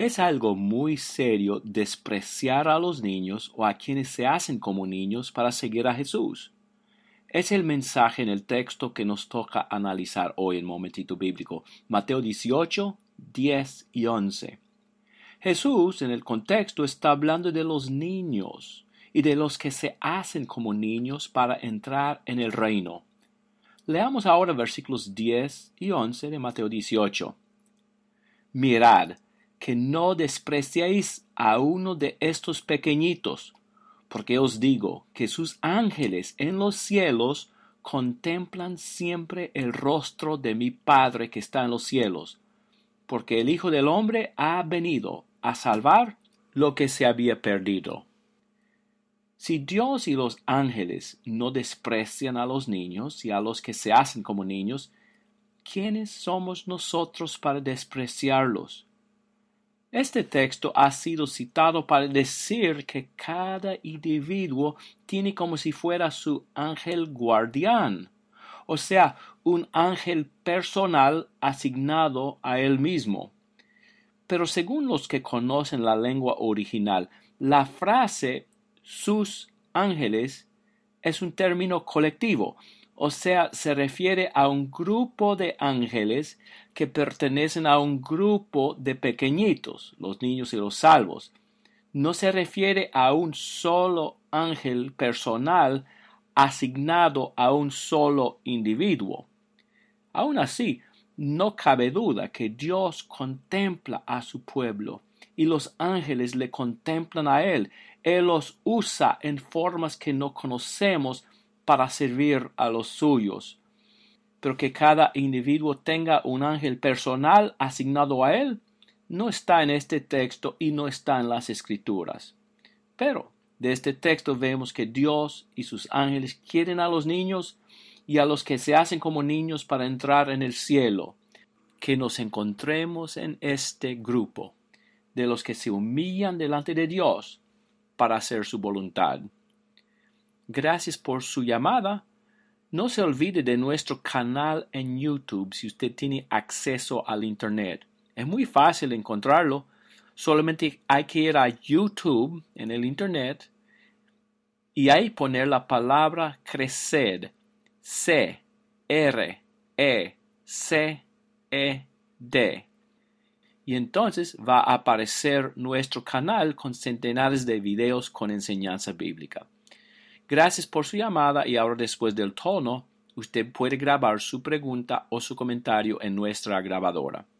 Es algo muy serio despreciar a los niños o a quienes se hacen como niños para seguir a Jesús. Es el mensaje en el texto que nos toca analizar hoy en Momentito Bíblico, Mateo 18, 10 y 11. Jesús en el contexto está hablando de los niños y de los que se hacen como niños para entrar en el reino. Leamos ahora versículos 10 y 11 de Mateo 18. Mirad, que no despreciéis a uno de estos pequeñitos, porque os digo que sus ángeles en los cielos contemplan siempre el rostro de mi Padre que está en los cielos, porque el Hijo del Hombre ha venido a salvar lo que se había perdido. Si Dios y los ángeles no desprecian a los niños y a los que se hacen como niños, ¿quiénes somos nosotros para despreciarlos? Este texto ha sido citado para decir que cada individuo tiene como si fuera su ángel guardián, o sea, un ángel personal asignado a él mismo. Pero según los que conocen la lengua original, la frase sus ángeles es un término colectivo, o sea, se refiere a un grupo de ángeles que pertenecen a un grupo de pequeñitos, los niños y los salvos. No se refiere a un solo ángel personal asignado a un solo individuo. Aún así, no cabe duda que Dios contempla a su pueblo y los ángeles le contemplan a Él. Él los usa en formas que no conocemos para servir a los suyos. Pero que cada individuo tenga un ángel personal asignado a Él no está en este texto y no está en las Escrituras. Pero de este texto vemos que Dios y sus ángeles quieren a los niños y a los que se hacen como niños para entrar en el cielo, que nos encontremos en este grupo de los que se humillan delante de Dios para hacer su voluntad. Gracias por su llamada. No se olvide de nuestro canal en YouTube si usted tiene acceso al Internet. Es muy fácil encontrarlo. Solamente hay que ir a YouTube en el Internet y ahí poner la palabra CRECED. C-R-E-C-E-D. Y entonces va a aparecer nuestro canal con centenares de videos con enseñanza bíblica. Gracias por su llamada y ahora después del tono, usted puede grabar su pregunta o su comentario en nuestra grabadora.